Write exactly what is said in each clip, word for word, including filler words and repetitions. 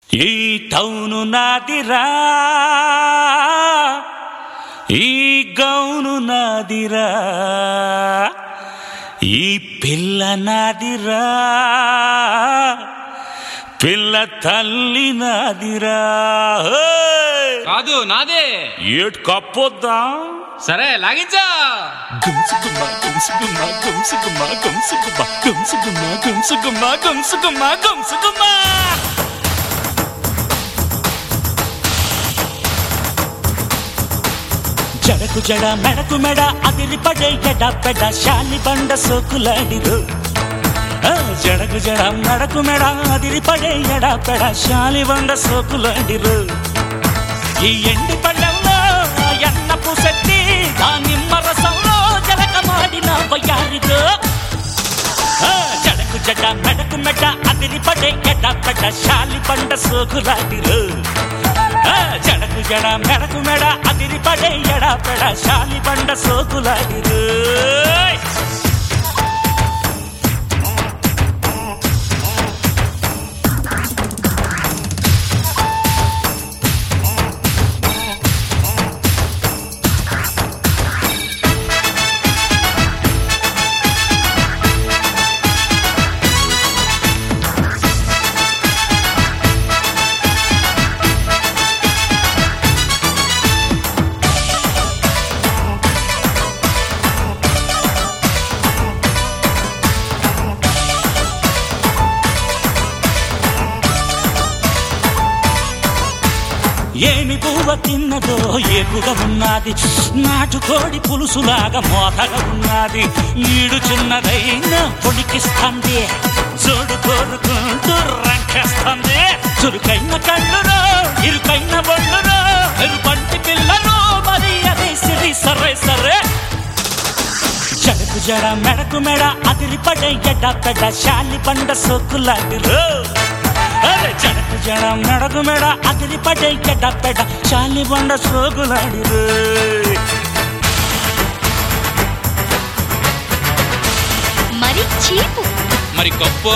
ఈ టౌను నాదిరా, ఈ గౌను నాదిరా, ఈ పిల్ల నాదిరా, పిల్ల తల్లి నాదిరా. కాదు నాదే. ఏటు కప్పొద్దా? సరే లాగించా. గంసుగుమ్మా గంసుగుమ్మా గంసుగుమ్మా గంసుగుమ్మా గంసుగుమ్మా గంసుగుమ్మా గంసుగుమ్మా గంసుగుమ్మా. జడకు జడ మెడకు మెడ అదిరిపడే ఎడ పెడ శాలి బండ సోకులాడిరు. జడకు జడ మెడకు మెడ అదిరిపడే ఎడ పెడ శాలి బండ సోకులాడిరు. ఈ ఎండి పళ్ళెంలో ఎన్న పూసెత్తి ఆ నిమ్మ రసంలో జలకమాడిన వయ్యారిరు. జడకు జడ మెడకు మెడ అదిరిపడే ఎడ పెడ శాలి బండ సోకులాడిరు. జడకు జడ మెడకు మెడ అదిరిపడే ఎడ పెడ శాలి బండ సోకులాడిరు. ఏమి పువ్వ తిన్నదో ఏపుగా ఉన్నది, నాటుకోడి పులుసులాగా మోతగా ఉన్నది. ఈడు చిన్నదైనా పొడికిస్తుంది, జోడు కోరుకుంటూ రంకేస్తుంది. చురుకైన కళ్ళురో ఇరుకైన బొళ్ళురో ఎరుపంటి పిల్లలో మరి అదే సిరి సరే సరే. జడకు జడ మెడకు మెడ అదిరిపడే ఎడ పెడ శాలి బండ సోకులాడిరు. జడకు జడ మెడకు మెడ అదిరిపడే ఎడ పెడ శాలి బండ సోకులాడిరు. మరి చీపు మరి గొప్ప.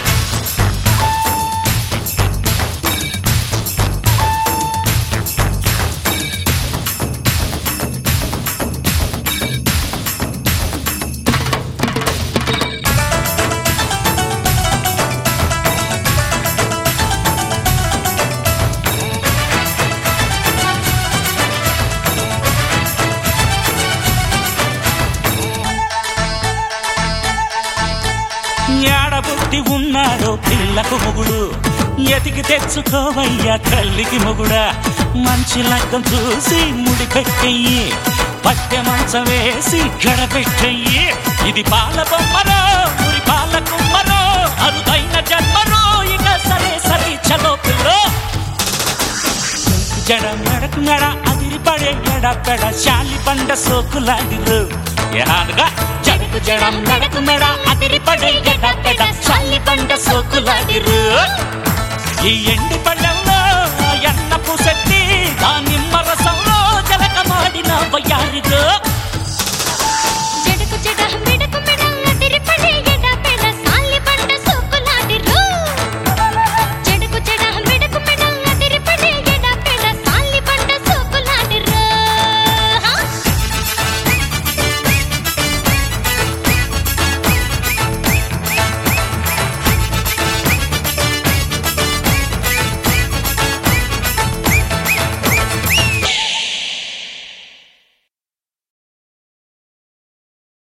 ఏడబుట్టి ఉన్నాడో పిల్లకు మొగుడు, ఎతికి తెచ్చుకోవయ్యా తల్లికి మొగుడా. మంచి లగ్గం చూసి ముడి పెట్టయ్యి, పట్టె మంచం వేసి గడపెట్టయ్యి. ఇది పాల బొమ్మరో మురి పాల కుమ్మరో అరుదైన జన్మరో. ఇక సరే సరే చలో పిల్లో. జడ మెడకు మెడ అదిరిపడే ఎడ పెడ శాలి బండ సోకులాడిరు. ఏహానుగా జడకు జడ మెడకు మెడ అదిరిపడే ఎడ పెడ శాలి బండ సోకులాడిరు. ఈ ఎండి పళ్ళెంలో ఎన్న పూసెత్తి ఆ నిమ్మ రసంలో జలకమాడిన వయ్యారిరు.